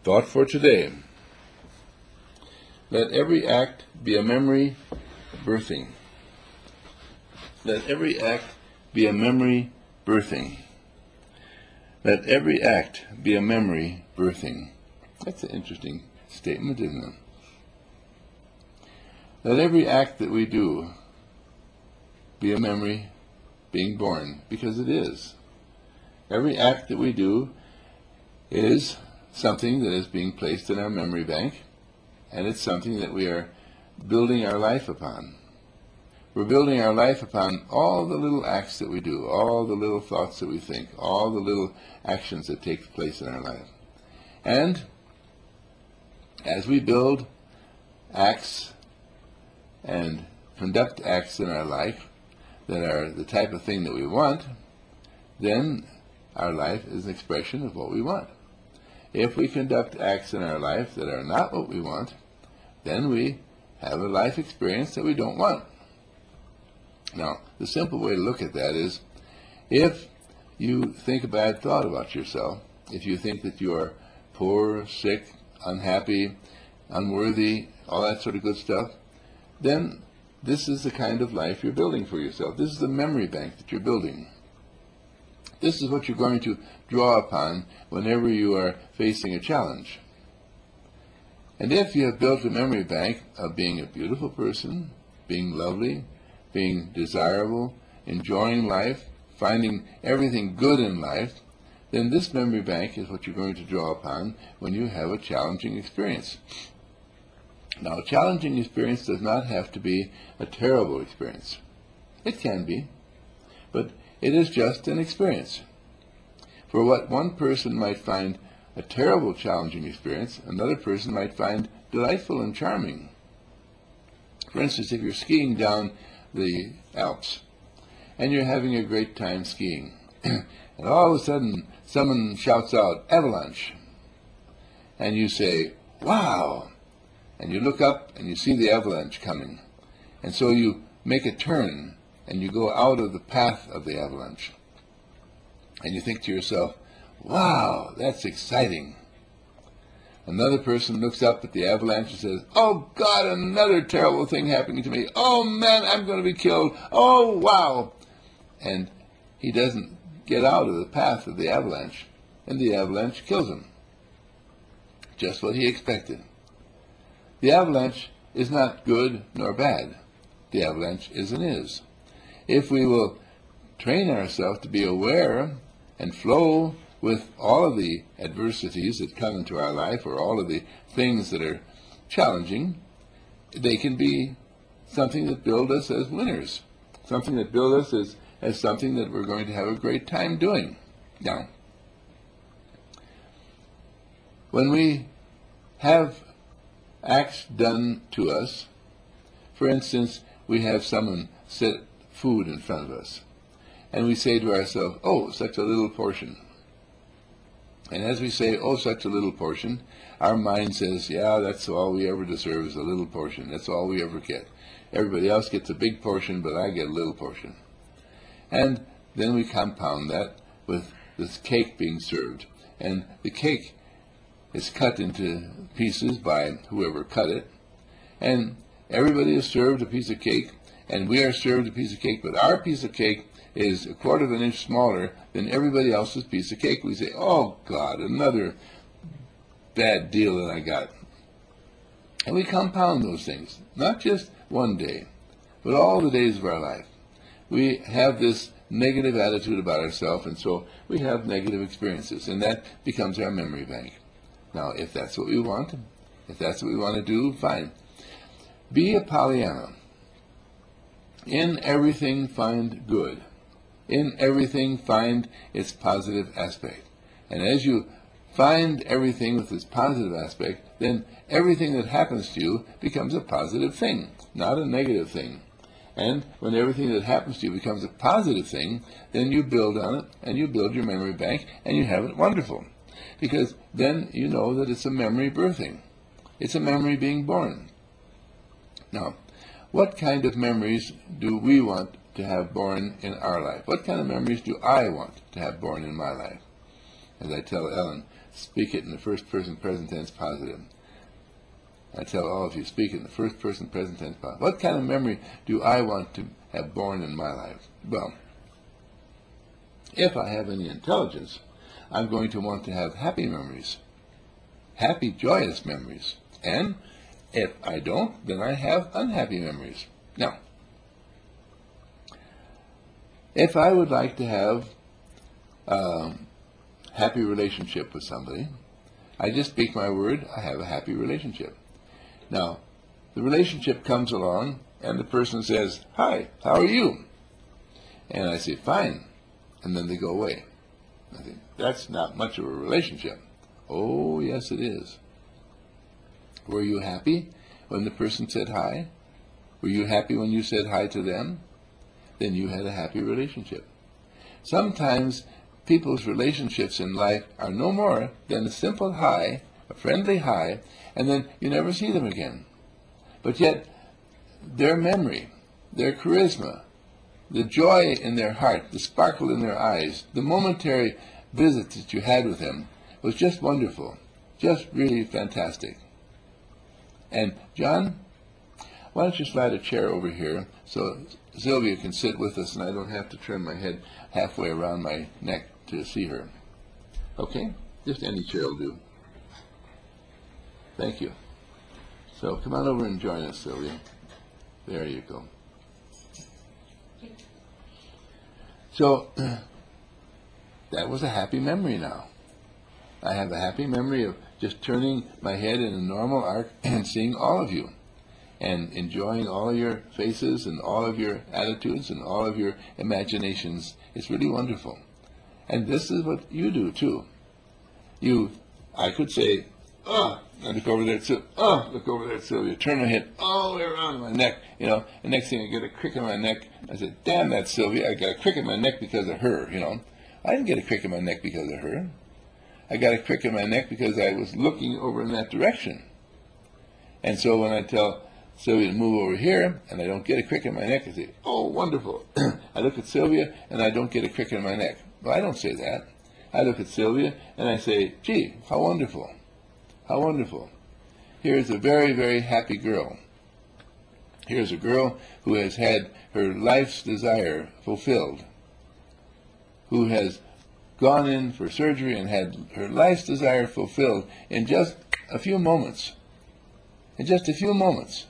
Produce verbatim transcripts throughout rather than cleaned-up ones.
Thought for today. Let every act be a memory birthing. Let every act be a memory birthing. Let every act be a memory birthing. That's an interesting statement, isn't it? Let every act that we do be a memory being born, because it is. Every act that we do is something that is being placed in our memory bank, and it's something that we are building our life upon. We're building our life upon all the little acts that we do, all the little thoughts that we think, all the little actions that take place in our life. And as we build acts and conduct acts in our life that are the type of thing that we want, then our life is an expression of what we want. If we conduct acts in our life that are not what we want, then we have a life experience that we don't want. Now, the simple way to look at that is, if you think a bad thought about yourself, if you think that you are poor, sick, unhappy, unworthy, all that sort of good stuff, then this is the kind of life you're building for yourself. This is the memory bank that you're building. This is what you're going to draw upon whenever you are facing a challenge. And if you have built a memory bank of being a beautiful person, being lovely, being desirable, enjoying life, finding everything good in life, then this memory bank is what you're going to draw upon when you have a challenging experience. Now, a challenging experience does not have to be a terrible experience. It can be, but it is just an experience. For what one person might find a terrible, challenging experience, another person might find delightful and charming. For instance, if you're skiing down the Alps, and you're having a great time skiing, and all of a sudden someone shouts out, "Avalanche!" and you say, "Wow!" and you look up and you see the avalanche coming, and so you make a turn and you go out of the path of the avalanche, and you think to yourself, "Wow, that's exciting." Another person looks up at the avalanche and says, "Oh God, another terrible thing happening to me. Oh man, I'm going to be killed. Oh wow." And he doesn't get out of the path of the avalanche, and the avalanche kills him. Just what he expected. The avalanche is not good nor bad. The avalanche is and is. If we will train ourselves to be aware and flow with all of the adversities that come into our life, or all of the things that are challenging, they can be something that build us as winners, something that build us as, as something that we're going to have a great time doing. Now, when we have acts done to us, for instance, we have someone set food in front of us, and we say to ourselves, "Oh, such a little portion." And as we say, "Oh, such a little portion," our mind says, "Yeah, that's all we ever deserve is a little portion. That's all we ever get. Everybody else gets a big portion, but I get a little portion." And then we compound that with this cake being served. And the cake is cut into pieces by whoever cut it. And everybody is served a piece of cake, and we are served a piece of cake, but our piece of cake is a quarter of an inch smaller than everybody else's piece of cake. We say, "Oh God, another bad deal that I got." And we compound those things, not just one day, but all the days of our life. We have this negative attitude about ourselves, and so we have negative experiences, and that becomes our memory bank. Now, if that's what we want, if that's what we want to do, fine. Be a Pollyanna. In everything find good. In everything find its positive aspect. And as you find everything with its positive aspect, then everything that happens to you becomes a positive thing, not a negative thing. And when everything that happens to you becomes a positive thing, then you build on it, and you build your memory bank, and you have it wonderful. Because then you know that it's a memory birthing. It's a memory being born. Now, what kind of memories do we want to have born in our life? What kind of memories do I want to have born in my life? As I tell Ellen, speak it in the first person present tense positive. I tell all of you, speak it in the first person present tense positive. What kind of memory do I want to have born in my life? Well, if I have any intelligence, I'm going to want to have happy memories, happy, joyous memories. And if I don't, then I have unhappy memories. Now, if I would like to have a happy relationship with somebody, I just speak my word, I have a happy relationship. Now, the relationship comes along, and the person says, "Hi, how are you?" And I say, "Fine." And then they go away. I think, that's not much of a relationship. Oh, yes, it is. Were you happy when the person said hi? Were you happy when you said hi to them? Then you had a happy relationship. Sometimes people's relationships in life are no more than a simple hi, a friendly hi, and then you never see them again. But yet, their memory, their charisma, the joy in their heart, the sparkle in their eyes, the momentary visit that you had with them was just wonderful, just really fantastic. And John, why don't you slide a chair over here so Sylvia can sit with us and I don't have to turn my head halfway around my neck to see her. Okay? Just any chair will do. Thank you. So come on over and join us, Sylvia. There you go. So that was a happy memory now. I have a happy memory of just turning my head in a normal arc and seeing all of you and enjoying all of your faces and all of your attitudes and all of your imaginations. It's really wonderful. And this is what you do too. You, I could say, "Oh," I look over there at Sylvia, "Oh," look over there at Sylvia, turn my head all the way around my neck, you know, and next thing I get a crick in my neck. I said, "Damn that Sylvia, I got a crick in my neck because of her," you know. I didn't get a crick in my neck because of her. I got a crick in my neck because I was looking over in that direction. And so when I tell Sylvia to move over here, and I don't get a crick in my neck, I say, "Oh, wonderful." I look at Sylvia, and I don't get a crick in my neck. Well, I don't say that. I look at Sylvia, and I say, "Gee, how wonderful. How wonderful. Here's a very, very happy girl. Here's a girl who has had her life's desire fulfilled, who has gone in for surgery and had her life's desire fulfilled in just a few moments. In just a few moments.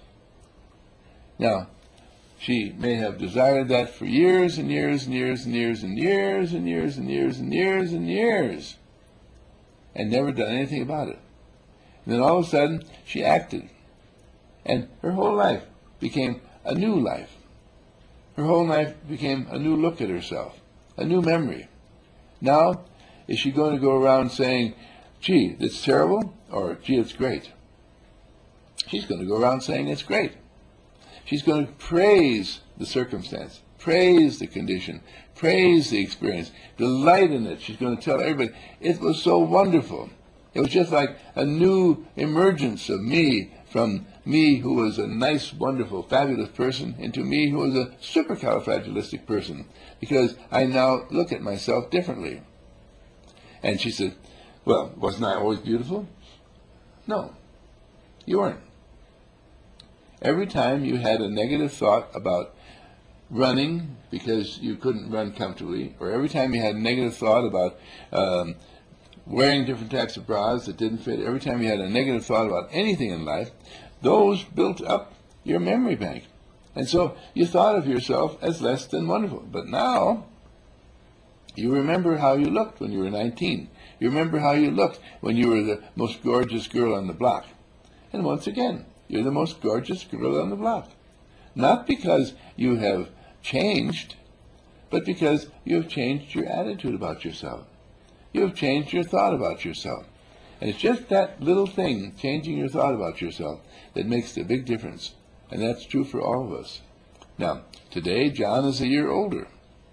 Now, she may have desired that for years and years and years and years and years and years and years and years and years and never done anything about it. And then all of a sudden, she acted. And her whole life became a new life. Her whole life became a new look at herself, a new memory. Now, is she going to go around saying, "Gee, that's terrible," or "Gee, it's great"? She's going to go around saying it's great. She's going to praise the circumstance, praise the condition, praise the experience, delight in it. She's going to tell everybody, "It was so wonderful. It was just like a new emergence of me, from me who was a nice, wonderful, fabulous person into me who was a supercalifragilistic person, because I now look at myself differently." And she said, "Well, wasn't I always beautiful?" No, you weren't. Every time you had a negative thought about running because you couldn't run comfortably, or every time you had a negative thought about um, wearing different types of bras that didn't fit, every time you had a negative thought about anything in life, those built up your memory bank. And so you thought of yourself as less than wonderful. But now, you remember how you looked when you were nineteen. You remember how you looked when you were the most gorgeous girl on the block. And once again, you're the most gorgeous girl on the block. Not because you have changed, but because you have changed your attitude about yourself. You have changed your thought about yourself. And it's just that little thing, changing your thought about yourself, that makes the big difference. And that's true for all of us. Now, today, John is a year older.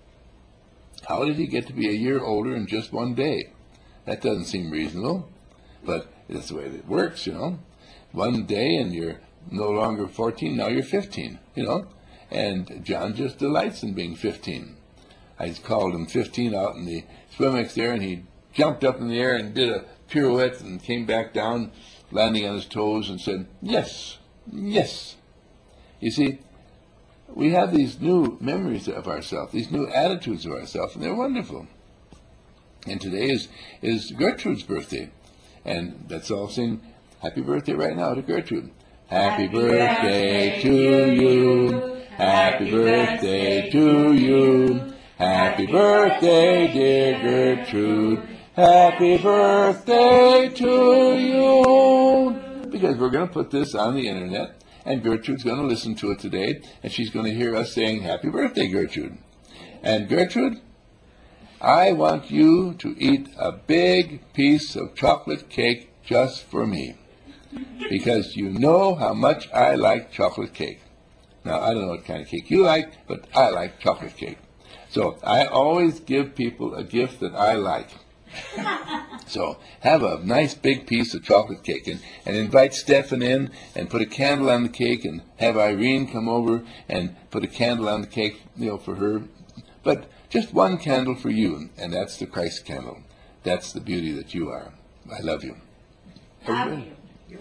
How did he get to be a year older in just one day? That doesn't seem reasonable, but that's the way it works, you know. One day and you're no longer fourteen, now you're fifteen, you know. And John just delights in being fifteen. I called him fifteen out in the Swimex there, and he jumped up in the air and did a pirouette and came back down, landing on his toes, and said, yes, yes. You see, we have these new memories of ourselves, these new attitudes of ourselves, and they're wonderful. And today is, is Gertrude's birthday. And let's all sing happy birthday right now to Gertrude. Happy birthday to you. Happy birthday to you. Happy birthday, dear Gertrude. Happy birthday to you. Because we're going to put this on the internet, and Gertrude's going to listen to it today, and she's going to hear us saying, happy birthday, Gertrude. And Gertrude, I want you to eat a big piece of chocolate cake just for me, because you know how much I like chocolate cake. Now, I don't know what kind of cake you like, but I like chocolate cake. So I always give people a gift that I like. So have a nice big piece of chocolate cake, and, and invite Stephen in and put a candle on the cake, and have Irene come over and put a candle on the cake, you know, for her. But just one candle for you, and that's the Christ candle. That's the beauty that you are. I love you. Everybody?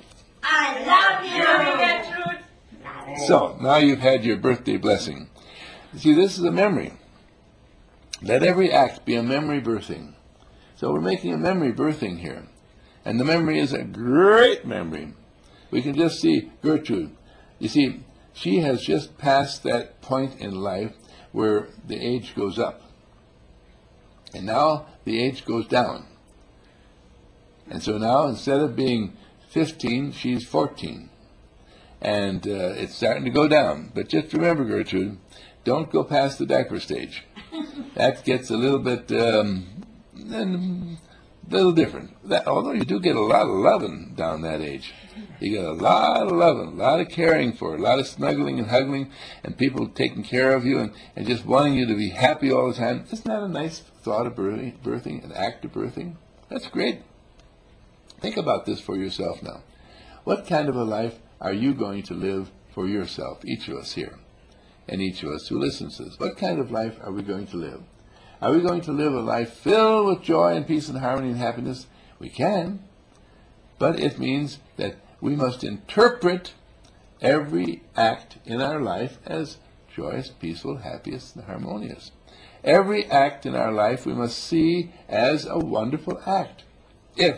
I love you. So, now you've had your birthday blessing. See, this is a memory. Let every act be a memory birthing. So we're making a memory birthing here. And the memory is a great memory. We can just see Gertrude. You see, she has just passed that point in life where the age goes up. And now the age goes down. And so now, instead of being fifteen, she's fourteen. And uh, it's starting to go down. But just remember, Gertrude, don't go past the diaper stage. That gets a little bit, um, a little different. That, although you do get a lot of loving down that age. You get a lot of loving, a lot of caring for, a lot of snuggling and hugging, and people taking care of you and, and just wanting you to be happy all the time. Isn't that a nice thought of birthing, birthing, an act of birthing? That's great. Think about this for yourself now. What kind of a life are you going to live for yourself, each of us here, and each of us who listens to this? What kind of life are we going to live? Are we going to live a life filled with joy and peace and harmony and happiness? We can, but it means that we must interpret every act in our life as joyous, peaceful, happiest, and harmonious. Every act in our life we must see as a wonderful act. If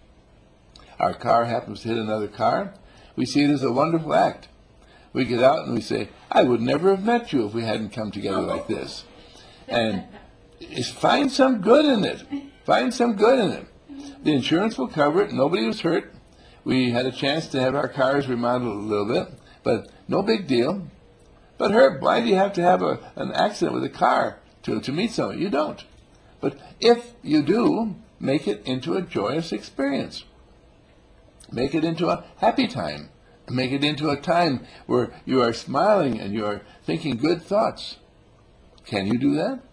our car happens to hit another car, we see it as a wonderful act. We get out and we say, I would never have met you if we hadn't come together like this. And find some good in it. Find some good in it. The insurance will cover it. Nobody was hurt. We had a chance to have our cars remodeled a little bit, but no big deal. But Herb, why do you have to have a, an accident with a car to, to meet someone? You don't. But if you do, make it into a joyous experience. Make it into a happy time. Make it into a time where you are smiling and you are thinking good thoughts. Can you do that?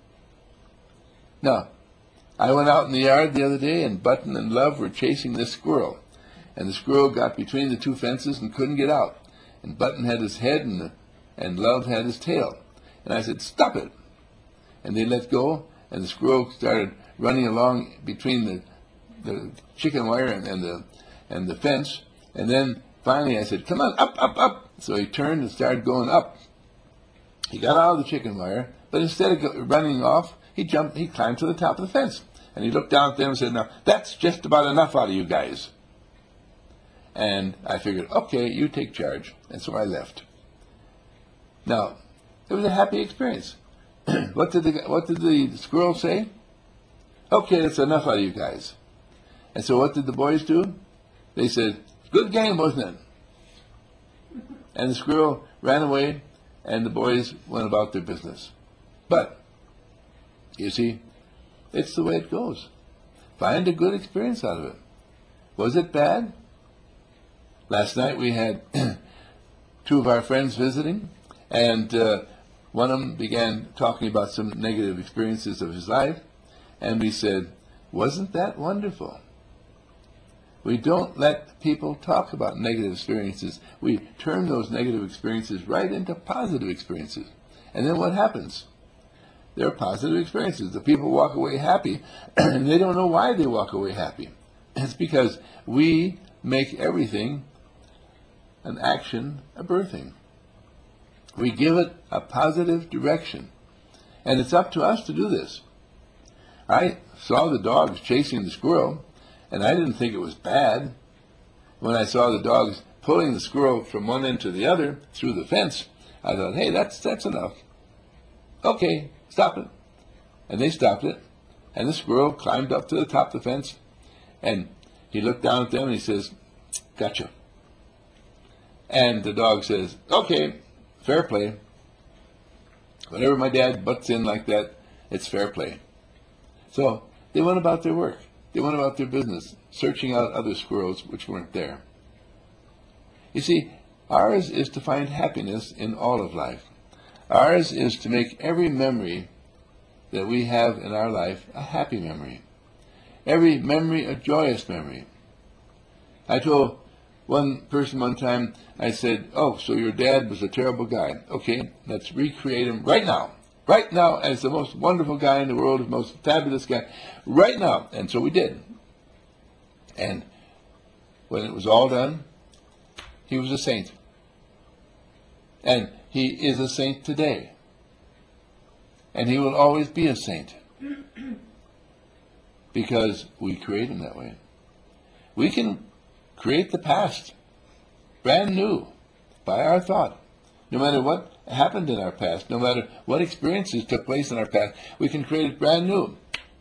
Now, I went out in the yard the other day, and Button and Love were chasing this squirrel. And the squirrel got between the two fences and couldn't get out. And Button had his head and, the, and Love had his tail. And I said, stop it. And they let go, and the squirrel started running along between the, the chicken wire and, and, the, and the fence. And then finally I said, come on, up, up, up. So he turned and started going up. He got out of the chicken wire, but instead of go, running off, he jumped, he climbed to the top of the fence. And he looked down at them and said, now, that's just about enough out of you guys. And I figured, okay, you take charge. And so I left. Now, it was a happy experience. What did the what did the squirrel say? Okay, that's enough out of you guys. And so what did the boys do? They said, good game, wasn't it? And the squirrel ran away, and the boys went about their business. But, you see, it's the way it goes. Find a good experience out of it. Was it bad? Last night we had two of our friends visiting, and uh, one of them began talking about some negative experiences of his life, and we said, wasn't that wonderful? We don't let people talk about negative experiences. We turn those negative experiences right into positive experiences. And then what happens? They're positive experiences. The people walk away happy, and they don't know why they walk away happy. It's because we make everything an action, a birthing. We give it a positive direction. And it's up to us to do this. I saw the dogs chasing the squirrel, and I didn't think it was bad. When I saw the dogs pulling the squirrel from one end to the other through the fence, I thought, hey, that's that's enough. Okay, stop it. And they stopped it. And the squirrel climbed up to the top of the fence, and he looked down at them and he says, gotcha. And the dog says, okay, fair play. Whenever my dad butts in like that, it's fair play. So they went about their work. They went about their business, searching out other squirrels which weren't there. You see, ours is to find happiness in all of life. Ours is to make every memory that we have in our life a happy memory. Every memory a joyous memory. I told one person one time, I said, oh, so your dad was a terrible guy. Okay, let's recreate him right now. Right now as the most wonderful guy in the world, the most fabulous guy. Right now. And so we did. And when it was all done, he was a saint. And he is a saint today. And he will always be a saint. Because we create him that way. We can create the past brand new by our thought. No matter what happened in our past, no matter what experiences took place in our past, we can create it brand new.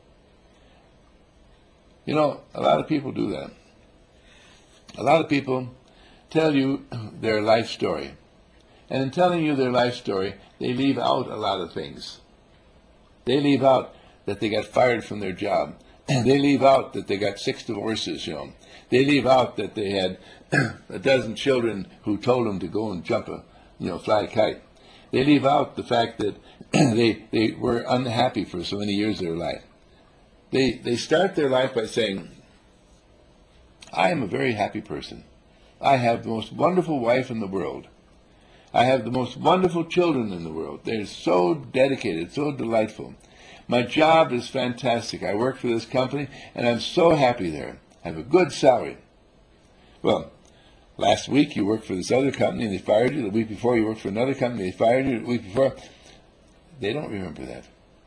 You know, a lot of people do that. A lot of people tell you their life story. And in telling you their life story, they leave out a lot of things. They leave out that they got fired from their job. They leave out that they got six divorces, you know. They leave out that they had a dozen children who told them to go and jump a, you know, fly a kite. They leave out the fact that they they were unhappy for so many years of their life. They they start their life by saying, I am a very happy person. I have the most wonderful wife in the world. I have the most wonderful children in the world. They're so dedicated, so delightful. My job is fantastic. I work for this company, and I'm so happy there. I have a good salary. Well, last week you worked for this other company, and they fired you. The week before you worked for another company, they fired you. The week before, they don't remember that.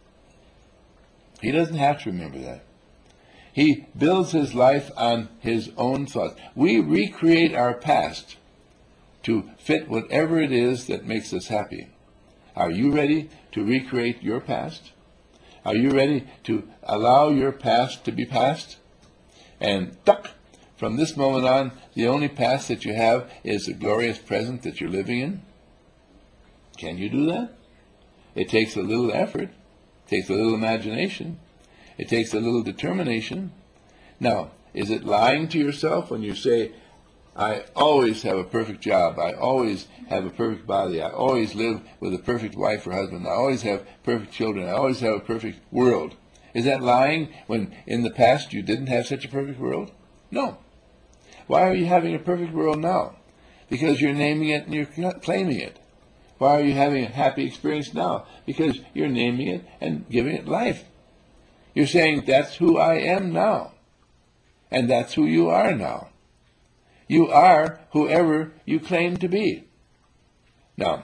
He doesn't have to remember that. He builds his life on his own thoughts. We recreate our past to fit whatever it is that makes us happy. Are you ready to recreate your past? Are you ready to allow your past to be past? And tuck, from this moment on, the only past that you have is the glorious present that you're living in? Can you do that? It takes a little effort. It takes a little imagination. It takes a little determination. Now, is it lying to yourself when you say, I always have a perfect job, I always have a perfect body, I always live with a perfect wife or husband, I always have perfect children, I always have a perfect world? Is that lying when in the past you didn't have such a perfect world? No. Why are you having a perfect world now? Because you're naming it and you're claiming it. Why are you having a happy experience now? Because you're naming it and giving it life. You're saying, that's who I am now. And that's who you are now. You are whoever you claim to be. Now,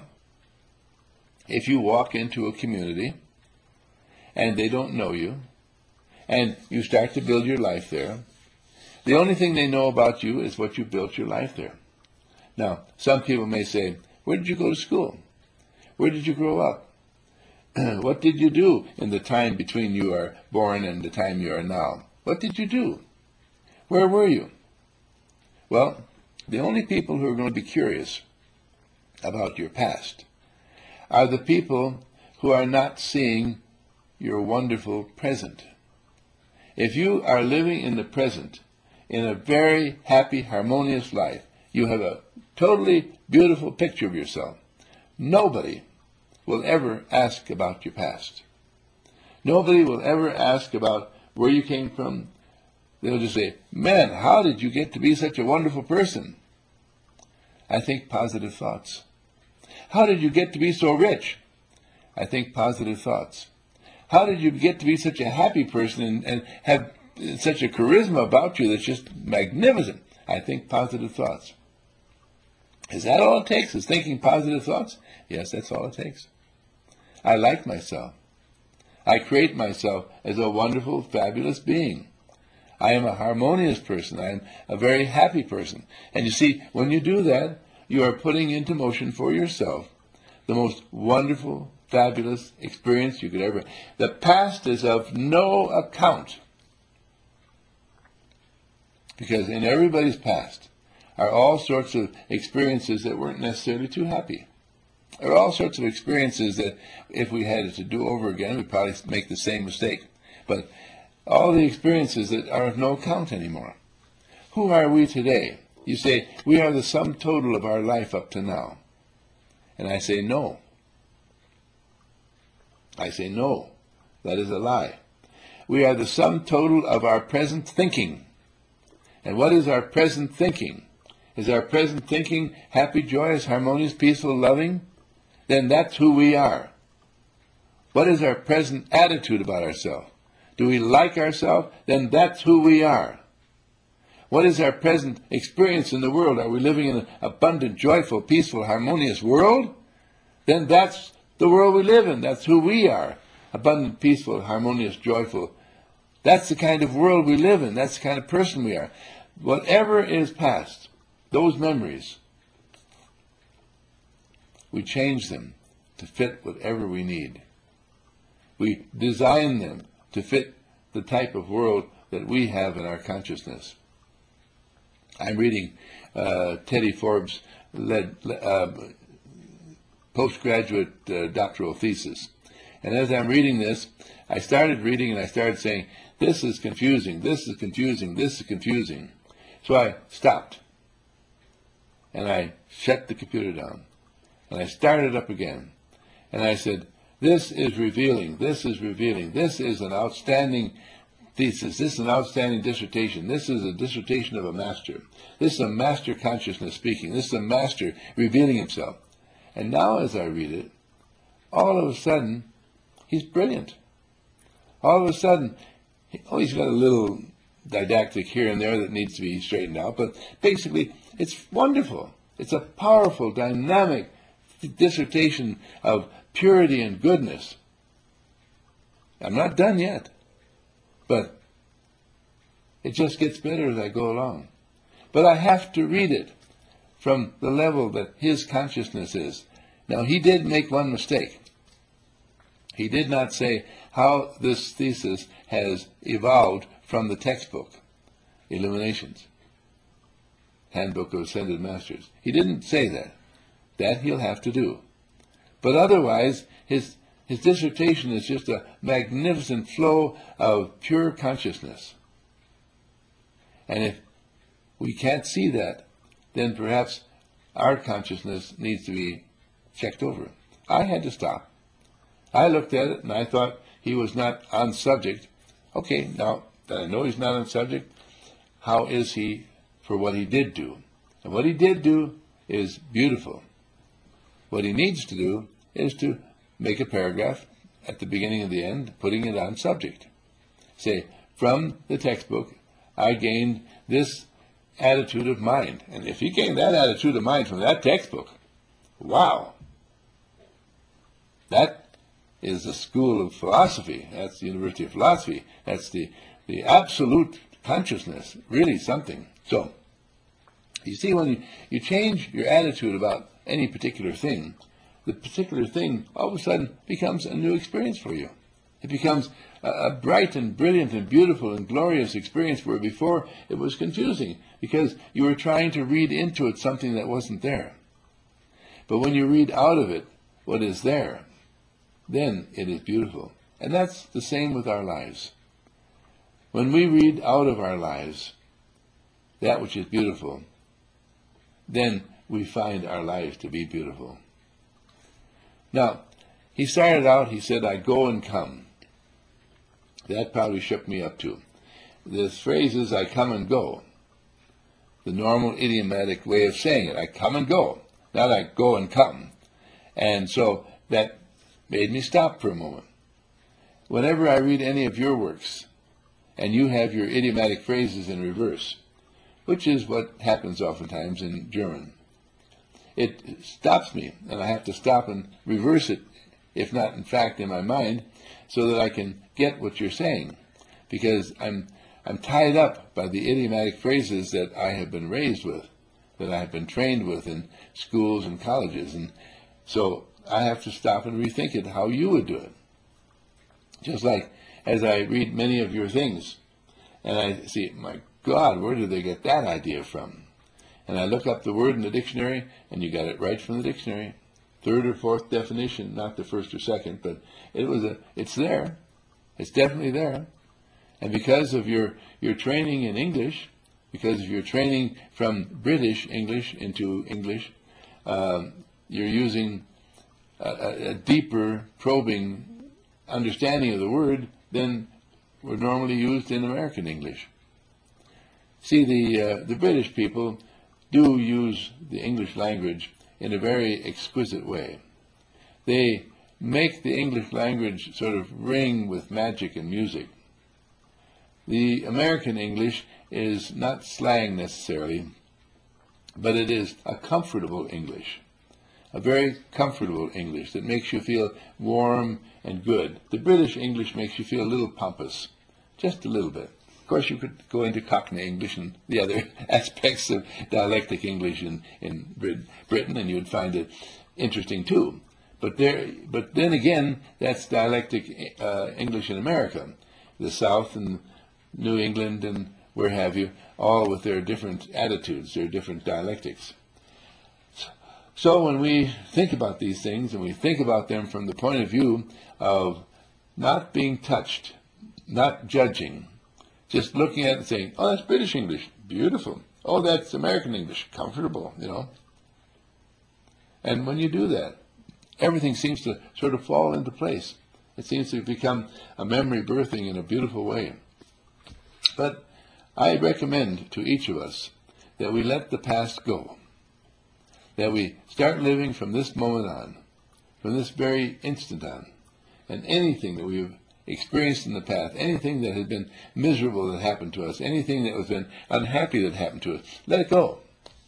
if you walk into a community and they don't know you, and you start to build your life there, the only thing they know about you is what you built your life there. Now, some people may say, where did you go to school? Where did you grow up? What did you do in the time between you are born and the time you are now? What did you do? Where were you? Well, the only people who are going to be curious about your past are the people who are not seeing your wonderful present. If you are living in the present, in a very happy, harmonious life, you have a totally beautiful picture of yourself. Nobody will ever ask about your past. Nobody will ever ask about where you came from. They'll just say, man, how did you get to be such a wonderful person? I think positive thoughts. How did you get to be so rich? I think positive thoughts. How did you get to be such a happy person and, and have such a charisma about you that's just magnificent. I think positive thoughts. Is that all it takes, is thinking positive thoughts? Yes, that's all it takes. I like myself. I create myself as a wonderful, fabulous being. I am a harmonious person. I am a very happy person. And you see, when you do that, you are putting into motion for yourself the most wonderful, fabulous experience you could ever. The past is of no account. Because in everybody's past are all sorts of experiences that weren't necessarily too happy. There are all sorts of experiences that if we had it to do over again, we'd probably make the same mistake. But all the experiences that are of no account anymore. Who are we today? You say, we are the sum total of our life up to now. And I say, no. I say, no. That is a lie. We are the sum total of our present thinking. And what is our present thinking? Is our present thinking happy, joyous, harmonious, peaceful, loving? Then that's who we are. What is our present attitude about ourselves? Do we like ourselves? Then that's who we are. What is our present experience in the world? Are we living in an abundant, joyful, peaceful, harmonious world? Then that's the world we live in. That's who we are. Abundant, peaceful, harmonious, joyful. That's the kind of world we live in. That's the kind of person we are. Whatever is past, those memories, we change them to fit whatever we need. We design them to fit the type of world that we have in our consciousness. I'm reading uh, Teddy Forbes' led, uh, postgraduate uh, doctoral thesis. And as I'm reading this, I started reading and I started saying, this is confusing, this is confusing, this is confusing. So I stopped. And I shut the computer down. And I started up again. And I said, this is revealing, this is revealing, this is an outstanding thesis, this is an outstanding dissertation, this is a dissertation of a master. This is a master consciousness speaking, this is a master revealing himself. And now as I read it, all of a sudden, he's brilliant. All of a sudden, oh, he's got a little didactic here and there that needs to be straightened out, but basically, it's wonderful. It's a powerful, dynamic dissertation of purity and goodness. I'm not done yet, but it just gets better as I go along. But I have to read it from the level that his consciousness is. Now, he did make one mistake. He did not say how this thesis has evolved from the textbook, Illuminations, Handbook of Ascended Masters. He didn't say that. That he'll have to do. But otherwise, his, his dissertation is just a magnificent flow of pure consciousness. And if we can't see that, then perhaps our consciousness needs to be checked over. I had to stop. I looked at it and I thought he was not on subject. Okay, now that I know he's not on subject, how is he for what he did do? And what he did do is beautiful. What he needs to do is to make a paragraph at the beginning and the end, putting it on subject. Say, from the textbook, I gained this attitude of mind. And if he gained that attitude of mind from that textbook, wow, that is the school of philosophy. That's the University of Philosophy. That's the, the absolute consciousness, really something. So, you see, when you, you change your attitude about any particular thing, the particular thing all of a sudden becomes a new experience for you. It becomes a, a bright and brilliant and beautiful and glorious experience where before it was confusing because you were trying to read into it something that wasn't there. But when you read out of it what is there, then it is beautiful. And that's the same with our lives. When we read out of our lives that which is beautiful, then we find our lives to be beautiful. Now, he started out, he said, I go and come. That probably shook me up too. This phrase is, I come and go. The normal idiomatic way of saying it, I come and go. Not I go and come. And so that made me stop for a moment. Whenever I read any of your works, and you have your idiomatic phrases in reverse, which is what happens oftentimes in German. It stops me, and I have to stop and reverse it, if not in fact in my mind, so that I can get what you're saying, because I'm I'm tied up by the idiomatic phrases that I have been raised with, that I have been trained with in schools and colleges, and so I have to stop and rethink it how you would do it. Just like as I read many of your things, and I see, my God, where did they get that idea from? And I look up the word in the dictionary, and you got it right from the dictionary. Third or fourth definition, not the first or second, but it was a, it's there. It's definitely there. And because of your, your training in English, because of your training from British English into English, um, you're using a, a deeper, probing understanding of the word than were normally used in American English. See, the uh, the British people do use the English language in a very exquisite way. They make the English language sort of ring with magic and music. The American English is not slang necessarily, but it is a comfortable English, a very comfortable English that makes you feel warm and good. The British English makes you feel a little pompous, just a little bit. Of course, you could go into Cockney English and the other aspects of dialectic English in, in Brit- Britain, and you would find it interesting too. But there, but then again, that's dialectic uh, English in America. The South and New England and where have you, all with their different attitudes, their different dialectics. So when we think about these things, and we think about them from the point of view of not being touched, not judging, just looking at it and saying, oh, that's British English, beautiful. Oh, that's American English, comfortable, you know. And when you do that, everything seems to sort of fall into place. It seems to become a memory birthing in a beautiful way. But I recommend to each of us that we let the past go, that we start living from this moment on, from this very instant on, and anything that we've experienced in the past, anything that has been miserable that happened to us, anything that has been unhappy that happened to us, let it go.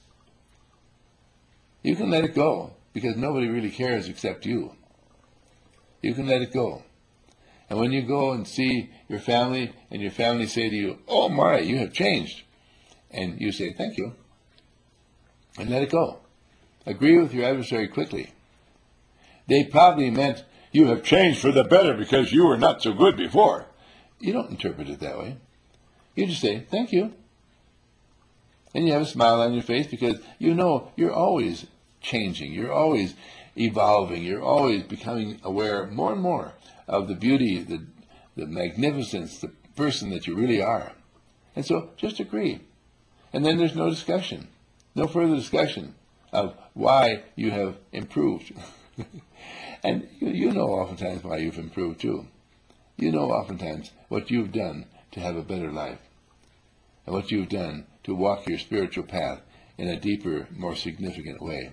You can let it go because nobody really cares except you. You can let it go. And when you go and see your family and your family say to you, oh my, you have changed, and you say, thank you, and let it go. Agree with your adversary quickly. They probably meant, you have changed for the better because you were not so good before. You don't interpret it that way. You just say, thank you. And you have a smile on your face because you know you're always changing. You're always evolving. You're always becoming aware more and more of the beauty, the, the magnificence, the person that you really are. And so just agree. And then there's no discussion, no further discussion of why you have improved. And you, you know oftentimes why you've improved too. You know oftentimes what you've done to have a better life, and what you've done to walk your spiritual path in a deeper, more significant way.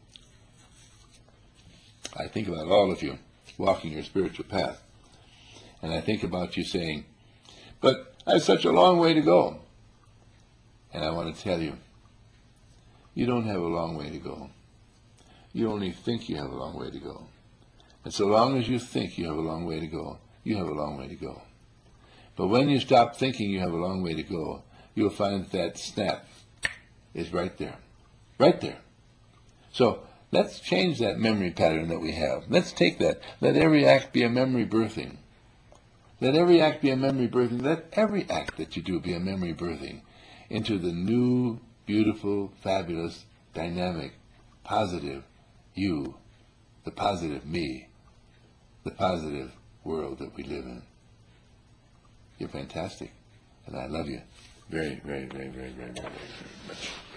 I think about all of you walking your spiritual path, and I think about you saying, but I have such a long way to go. And I want to tell you, you don't have a long way to go. You only think you have a long way to go. And so long as you think you have a long way to go, you have a long way to go. But when you stop thinking you have a long way to go, you'll find that snap is right there. Right there. So let's change that memory pattern that we have. Let's take that. Let every act be a memory birthing. Let every act be a memory birthing. Let every act that you do be a memory birthing into the new, beautiful, fabulous, dynamic, positive you, the positive me, the positive world that we live in. You're fantastic, and I love you very, very, very, very, very, very, very, very much.